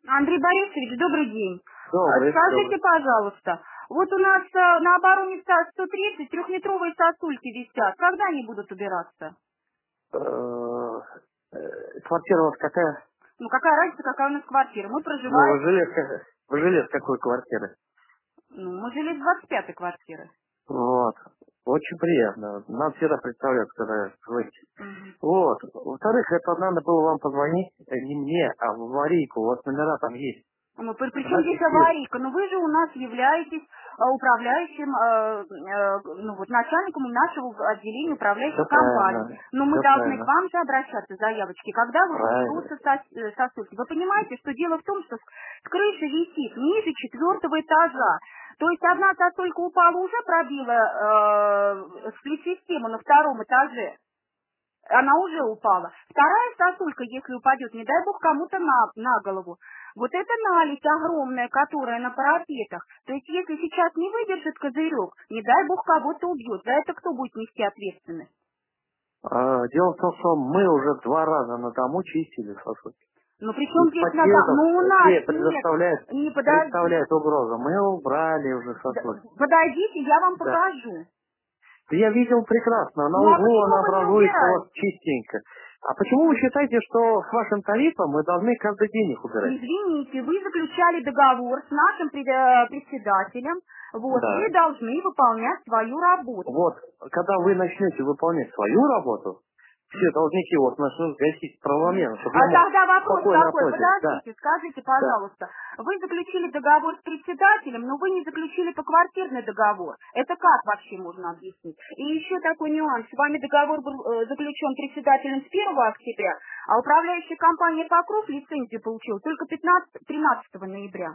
Андрей Борисович, добрый день. Добрый, Скажите, добрый. пожалуйста, вот у нас на обороне 130 трехметровые сосульки висят. Когда они будут убираться? Квартира у вас какая? Ну, какая разница, какая у нас квартира? Мы Ну, проживаем... вы жилец какой квартиры? Ну, мы жили в 25-й квартиры. Вот. Очень приятно. Нам всегда представляют, когда звоните. Мгм. Вот. Во-вторых, это надо было вам позвонить не мне, а в аварийку. У вас номера там есть. Ну, причем здесь Записывать. аварийка? Ну, вы же у нас являетесь управляющим, ну, вот, начальником нашего отделения управляющей Все компании. правильно. Но мы Все должны к правильно. вам же обращаться, заявочки, когда вы Правильно. берутся сосульки. Вы понимаете, что дело в том, что с крыши висит ниже 4-го этажа. То есть одна сосулька упала, уже пробила сплит-систему на 2-м этаже. Она уже упала. Вторая сосулька, если упадет, не дай бог кому-то на голову. Вот это наледь огромная, которая на парапетах. То есть если сейчас не выдержит козырек, не дай бог кого-то убьет. За это кто будет нести ответственность? Дело в том, что мы уже 2 раза на дому чистили сосуды. Ну при чем Из здесь подъездов Ну у нас нет. предоставляет, Не представляет подождите. угрозу. Мы убрали уже сосуд. Подойдите, я вам Да. покажу. Да я видел прекрасно. На Ну а углу она почему вы не образуется у вас убираете? чистенько. А почему вы считаете, что с вашим тарифом мы должны каждый день их убирать? Извините, вы заключали договор с нашим председателем. Вот, вы Да. должны выполнять свою работу. Вот, когда вы начнете выполнять свою работу, все должники вот начнут гасить правомерно, чтобы я А мог тогда вопрос спокойно такой, относиться. Да, подождите, скажите, да. пожалуйста, вы заключили договор с председателем, но вы не заключили поквартирный договор. Это как вообще можно объяснить? И еще такой нюанс. С вами договор был заключен председателем с 1 октября, а управляющая компания «Покров» лицензию получила только 13 ноября.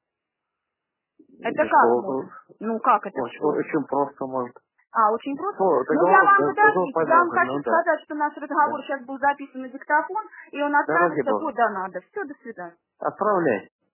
Это И как что? можно? Ну как это Очень, что? очень просто может. Очень просто. Ну, Ну, я договор, вам, договор подождите, я вам подписан, хочу ну да. сказать, что наш разговор Да, сейчас был записан на диктофон, и он да ради отправится бога. куда надо. Все, до свидания. Отправляй.